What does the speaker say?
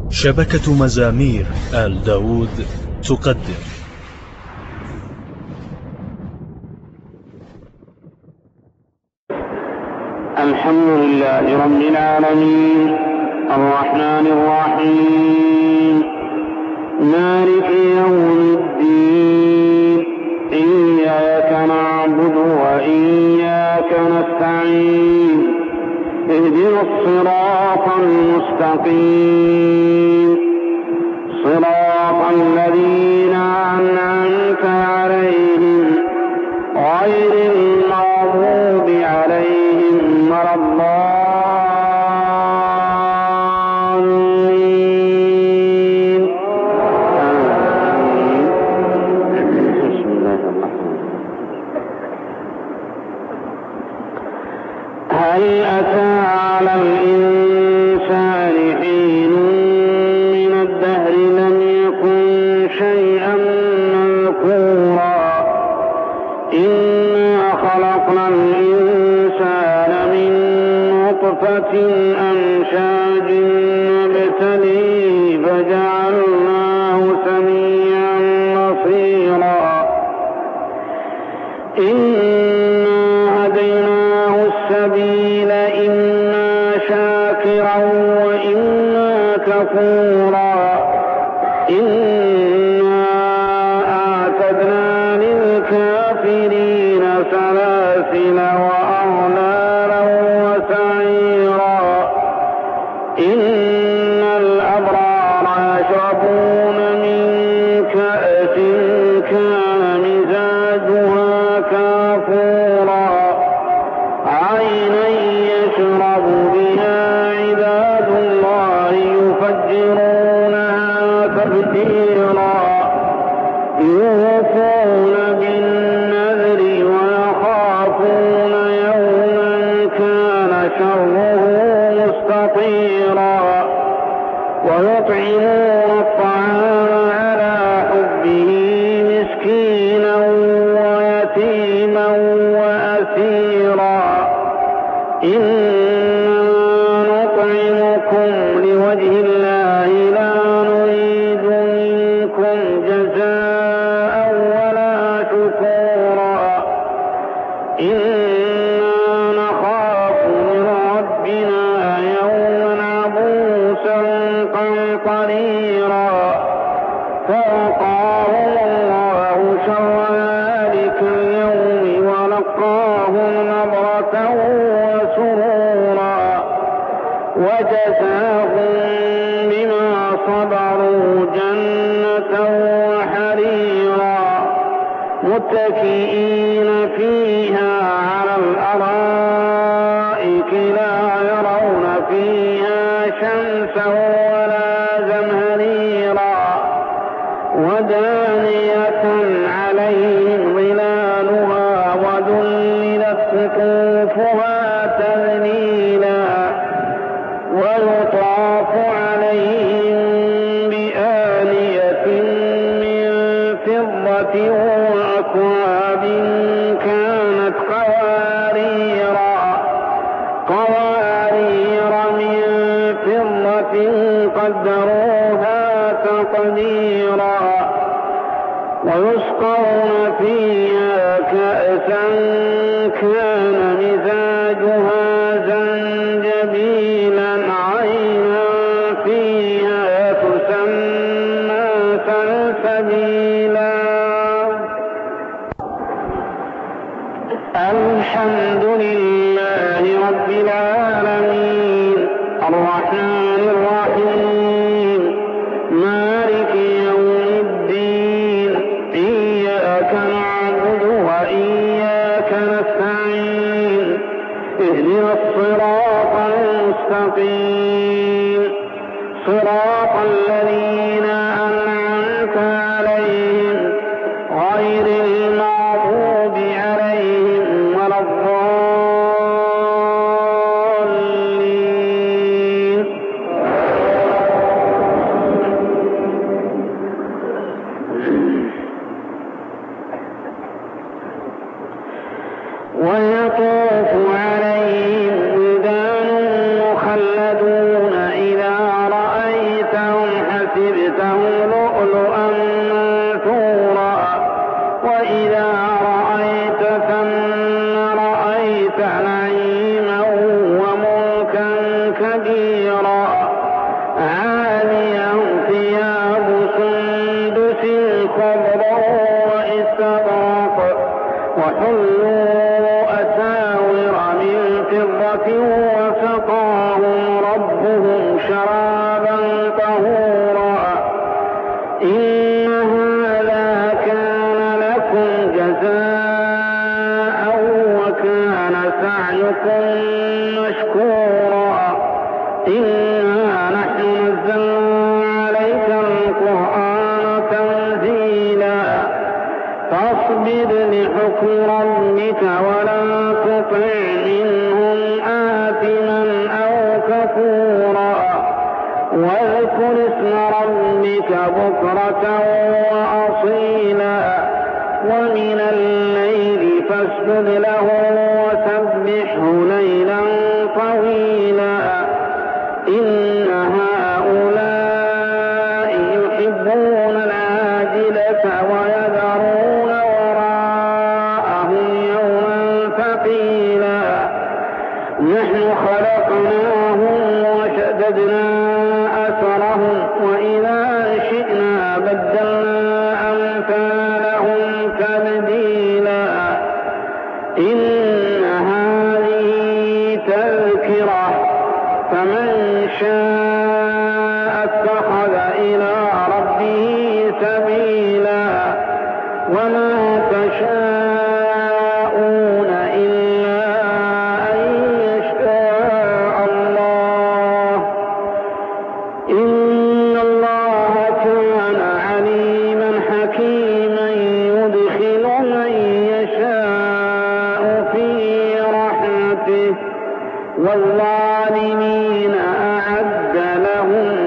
شبكة مزامير آل داود تقدم. الحمد لله رب العالمين الرحمن الرحيم مالك يوم الدين إياك نعبد وإياك نستعين اهدنا الصراط المستقيم صراط الذين أنعمت عليهم غير المغضوب عليهم ولا الضالين. بسم الله الرحمن الرحيم. هل أتى على الإنسان حين من الدهر لم يكن شيئا مذكورا إنا خلقنا الإنسان من نطفة أمشاج نبتليه فجعلناه سميعا بصيرا إنا هديناه السبيل إما شاكرا وإما كفورا إنا أعتدنا للكافرين سلاسل وأغلالا وسعيرا إن الأبرار يشربون من كأس كان مزاجها كافورا عينا يشرب بها عباد الله يفجرونها تفجيرا يوفون بالنذر ويخافون يوما كان شره مستطيرا ويطعمون الطعام على حبه مسكينا ويتيما وأسيرا إنما نطعمكم لوجه الله لا نريد منكم جزاء ولا شكورا إنا نخاف من ربنا يوما عبوسا قمطريرا فوقاهم الله شر ذلك اليوم ولقاهم نضرة وسرورا وجزاهم بما صبروا جنة وحريرا متكئين فيها على الأرائك لا يرون فيها شمسا ولا زمهريرا ودانية عليهم ظلالها وذللت قطوفها تذليلا ويطاف عليهم بآنية من فضة وأكواب كانت قوارير من فضة قدروها تقديرا ويسقون فيها كأسا كان مزاجها زنجبيلا عينا فيها تسمى سلسبيلا. الحمد لله رب العالمين الرحمن الرحيم مالك يوم الدين إياك نعبد وإياك نستعين اهدنا الصراط المستقيم صراط الذين أنعمت عليهم غير المغضوب عليهم ولا الضالين. ويطوف عليهم ولدان مخلدون إذا رأيتهم حريرا عاليهم ثياب سندس خضر واستبرق وحلوا أساور من فضة وسقاهم ربهم شرابا طهورا إن هذا كان لكم جزاء وكان سعيكم مشكورا إنا نحن نزلنا عليك القرآن تنزيلا فاصبر لحكم ربك ولا تطع منهم آثما أو كفورا واذكر اسم ربك بكرة وأصيلا ومن الليل فاسجد له وسبحه ليلا طويلا إن هؤلاء يحبون العاجلة ويذرون وراءهم يوما ثقيلا نحن خلقناهم وشددنا أثرهم وإذا شئنا بدلنا أمثالهم تبديلا إن هذه تذكرة فمن شاء اتخذ إلى ربه سبيلا وما تشاءون إلا أن يشاء الله إن الله كان عليما حكيما يدخل من يشاء في رحمته والظالمين أعد لهم